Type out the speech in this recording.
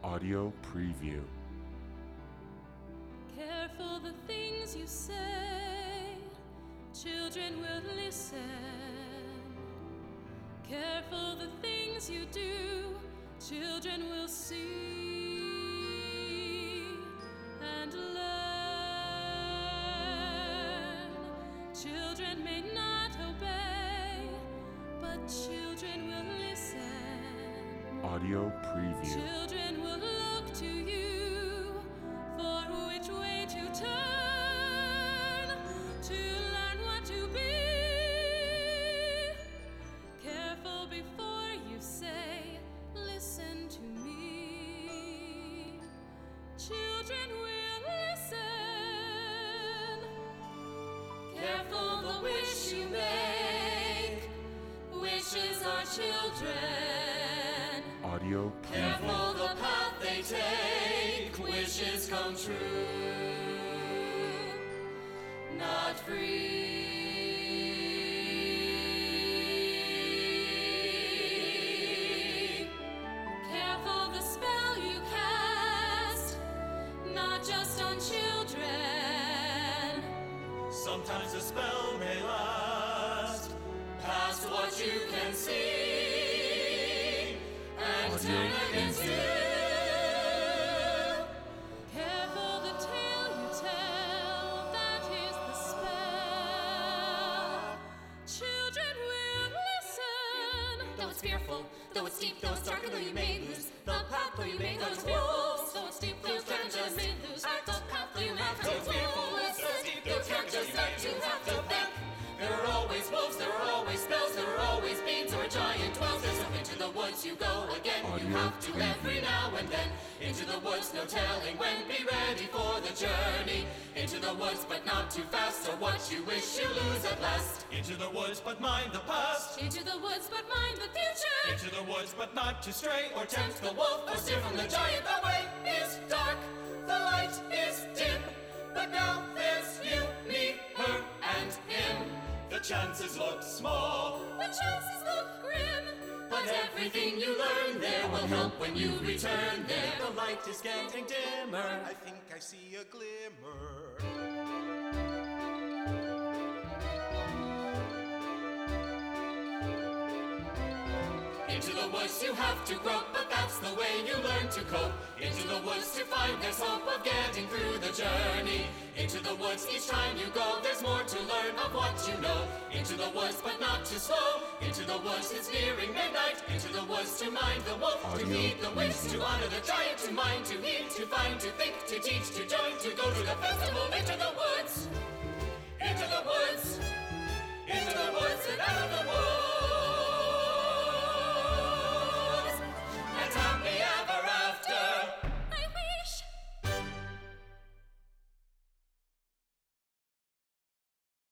Audio Preview. Careful the things you say, children will listen. Careful the things you do, children will see and learn. Children may not obey, but children will listen. Audio Preview. Children will look to you for which way to turn to learn what to be. Careful before you say, listen to me. Children will listen. Careful the wish you make. Wishes are children. Audio Preview. Careful the path they take, wishes come true, not free. Careful the spell you cast, not just on children. Sometimes a spell may last Past what you can see and turn against you. Careful the tale you tell, that is the spell. Children will listen. Though it's fearful, though it's deep, though it's darker, though you may lose the path, though you may, though it's fearful, though it's deep, though it's darker, though you may lose the path, though you may, though it's fearful, you can't just let you have to think. There are always wolves, there are always spells, there are always beans, or a giant dwells. There's no into the woods you go again. You have to every now and then. Into the woods, no telling when. Be ready for the journey. Into the woods, but not too fast, or what you wish you lose at last. into the woods, but mind the past. Into the woods, but mind the future. Into the woods, but not to stray or Tempt the wolf or steer from the giant. The way is dark, the light is dim. But now there's you, me, her, and him. The chances look small, The chances look grim, But everything you learn there will help when you return there. the light is getting dimmer. I think I see a glimmer. Into the woods you have to grope, but that's the way you learn to cope. Into the woods to find there's hope of getting through the journey. Into the woods each time you go, there's more to learn of what you know. Into the woods, but not too slow. Into the woods, it's nearing midnight. Into the woods to mind the wolf, to heed the wish, to honor the giant, to mind, to heed, to find, to think, to teach, to join, to go to the festival.